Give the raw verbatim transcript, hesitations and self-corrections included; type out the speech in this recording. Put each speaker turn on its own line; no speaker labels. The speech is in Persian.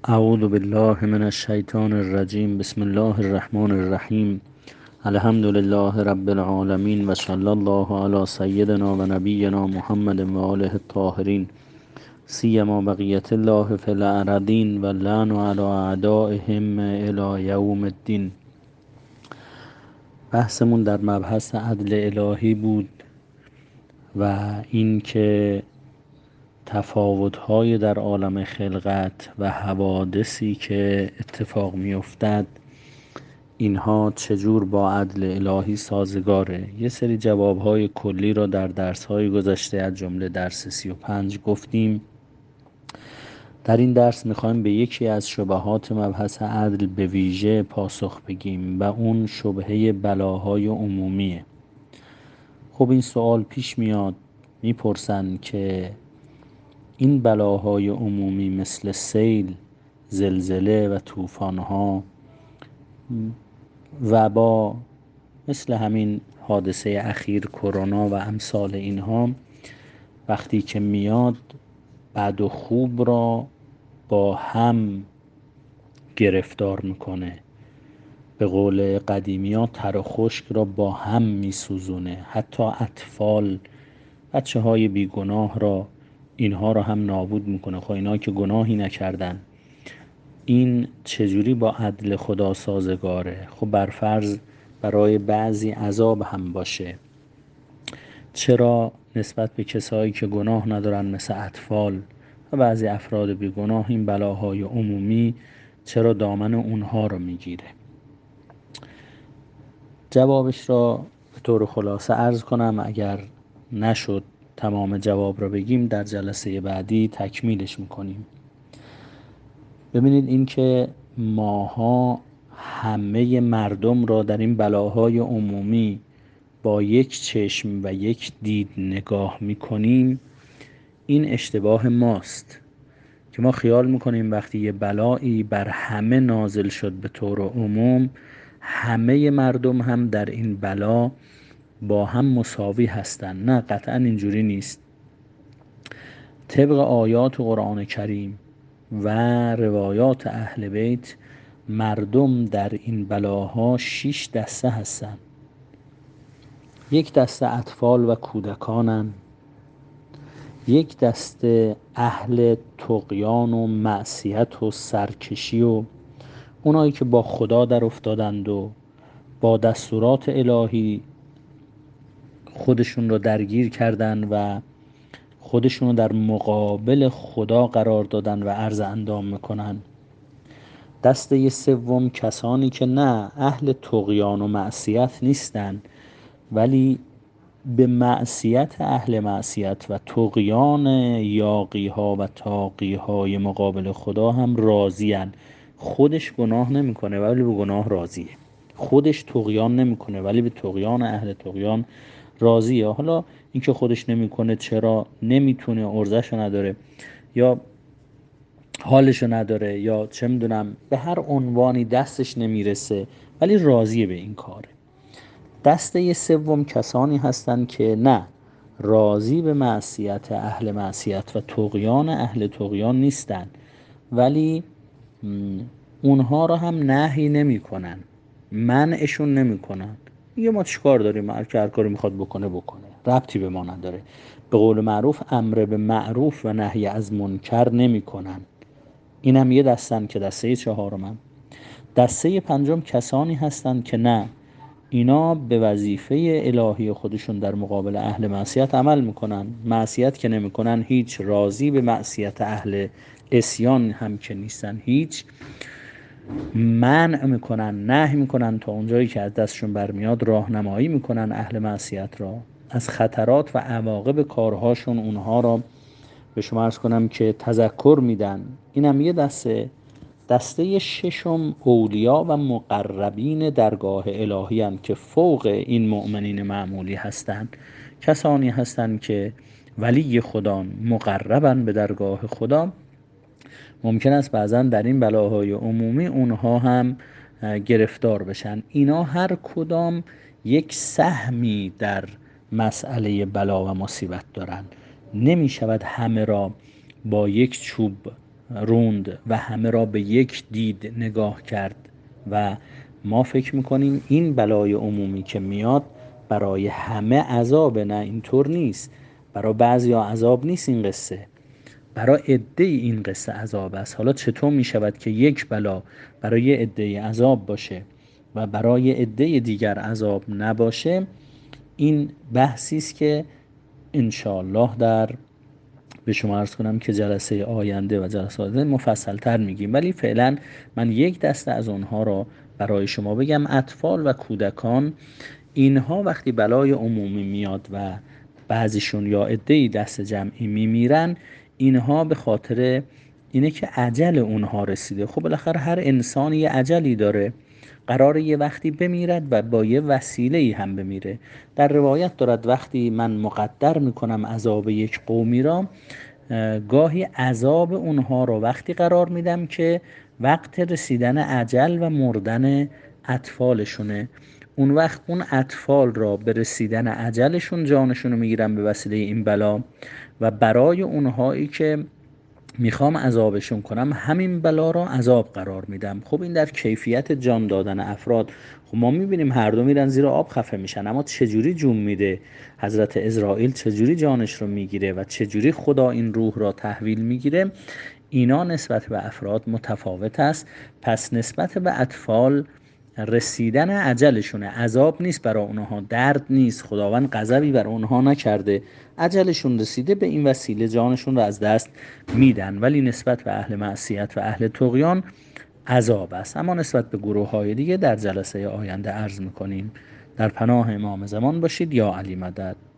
اعوذ بالله من الشیطان الرجیم. بسم الله الرحمن الرحیم. الحمد لله رب العالمین و صلی الله علی سیدنا و نبینا محمد و آله الطاهرین، سیما بقیت الله فی الارضین و لعن علی اعدائهم الی یوم الدین. بحثمون در مبحث عدل الهی بود و اینکه تفاوت‌های در عالم خلقت و حوادثی که اتفاق می‌افتد اینها چجور با عدل الهی سازگاره. یه سری جواب‌های کلی را در درس‌های گذشته از جمله درس سی و پنج گفتیم. در این درس می‌خوایم به یکی از شبهات مبحث عدل به ویژه پاسخ بگیم و اون شبهه بلاهای عمومیه. خب این سوال پیش میاد، میپرسن که این بلاهای عمومی مثل سیل، زلزله و طوفان‌ها، وبا، مثل همین حادثه اخیر کرونا و امثال اینها، وقتی که میاد بد و خوب را با هم گرفتار میکنه. به قول قدیمی ها تر و خشک را با هم میسوزونه. حتی اطفال، بچه های بیگناه را، اینها را هم نابود میکنه. خب اینا که گناهی نکردن. این چجوری با عدل خدا سازگاره؟ خب برفرض برای بعضی عذاب هم باشه، چرا نسبت به کسایی که گناه ندارن مثل اطفال و بعضی افراد بیگناه این بلاهای عمومی چرا دامن اونها رو میگیره؟ جوابش را به طور خلاصه عرض کنم. اگر نشد تمام جواب را بگیم، در جلسه بعدی تکمیلش میکنیم. ببینید این که ماها همه مردم را در این بلاهای عمومی با یک چشم و یک دید نگاه میکنیم، این اشتباه ماست که ما خیال میکنیم وقتی یه بلایی بر همه نازل شد به طور عموم، همه مردم هم در این بلا با هم مساوی هستن. نه، قطعا اینجوری نیست. طبق آیات قرآن کریم و روایات اهل بیت، مردم در این بلاها شش دسته هستن. یک دسته اطفال و کودکانن، یک دسته اهل طغیان و معصیت و سرکشی و اونایی که با خدا در افتادند و با دستورات الهی خودشون رو درگیر کردن و خودشون رو در مقابل خدا قرار دادن و عرض اندام میکنن. دسته سوم کسانی که نه اهل طغیان و معصیت نیستن، ولی به معصیت اهل معصیت و طغیان یاغی ها و طاغی های مقابل خدا هم راضین. خودش گناه نمیکنه ولی به گناه راضیه. خودش طغیان نمیکنه ولی به طغیان اهل طغیان راضیه. حالا اینکه خودش نمیکنه چرا؟ نمیتونه، ارزشو نداره، یا حالشو نداره، یا چه میدونم، به هر عنوانی دستش نمیرسه، ولی راضیه به این کاره. دسته سوم کسانی هستند که نه، راضی به معصیت اهل معصیت و طغیان اهل طغیان نیستن، ولی اونها را هم نهی نمی کنن، منعشون نمی کنن. میگه ما چیکار داریم؟ هر کی هر کاری میخواد بکنه بکنه، ربطی به ما نداره. به قول معروف امر به معروف و نهی از منکر نمی کنن. این هم یه دستن که دسته چهارمن. دسته پنجم کسانی هستند که نه، اینا به وظیفه الهی خودشون در مقابل اهل معصیت عمل میکنن، معصیت که نمیکنن هیچ، راضی به معصیت اهل عصیان هم که نیستن هیچ، منع میکنن، نهی میکنن، تا اونجایی که از دستشون برمیاد راهنمایی میکنن اهل معصیت را از خطرات و عواقب کارهاشون، اونها را به شما عرض کنم که تذکر میدن. اینم یه دسته. دسته ششم اولیا و مقربین درگاه الهی هستند که فوق این مؤمنین معمولی هستند. کسانی هستند که ولی خدا، مقربن به درگاه خدا. ممکن است بعضا در این بلاهای عمومی اونها هم گرفتار بشن. اینا هر کدام یک سهمی در مسئله بلا و مصیبت دارن. نمی شود همه را با یک چوب روند و همه را به یک دید نگاه کرد و ما فکر میکنیم این بلای عمومی که میاد برای همه عذاب. نه، اینطور نیست. برای بعضیا عذاب نیست این قصه، برای عده‌ای این قصه عذاب است. حالا چطور می شود که یک بلا برای عده‌ای عذاب باشه و برای عده دیگر عذاب نباشه؟ این بحثی است که انشاءالله در به شما عرض کنم که جلسه آینده و جلسه آینده مفصل تر میگیم، ولی فعلا من یک دسته از اونها را برای شما بگم. اطفال و کودکان، اینها وقتی بلای عمومی میاد و بعضیشون یا عده‌ای دست جمعی میمیرن، اینها به خاطر اینه که اجل اونها رسیده. خب بالاخره هر انسان یه اجلی داره، قراره یه وقتی بمیرد و با یه وسیله‌ای هم بمیره. در روایت دارد وقتی من مقدر میکنم عذاب یک قومی را، گاهی عذاب اونها رو وقتی قرار میدم که وقت رسیدن اجل و مردن اطفالشونه. اون وقت اون اطفال را به رسیدن اجلشون جانشون رو میگیرم به وسیله این بلا، و برای اونهایی که میخوام عذابشون کنم همین بلا را عذاب قرار میدم. خب این در کیفیت جان دادن افراد. خب ما میبینیم هر دو میرن زیر آب خفه میشن، اما چجوری جون میده حضرت عزرائیل، چجوری جانش رو میگیره و چجوری خدا این روح را تحویل میگیره، اینا نسبت به افراد متفاوت است. پس نسبت به اطفال رسیدن اجلشونه، عذاب نیست برای اونها، درد نیست، خداوند غضبی بر اونها نکرده، اجلشون رسیده، به این وسیله جانشون رو از دست میدن. ولی نسبت به اهل معصیت و اهل طغیان عذاب است. اما نسبت به گروه های دیگه در جلسه آینده عرض میکنیم. در پناه امام زمان باشید. یا علی مدد.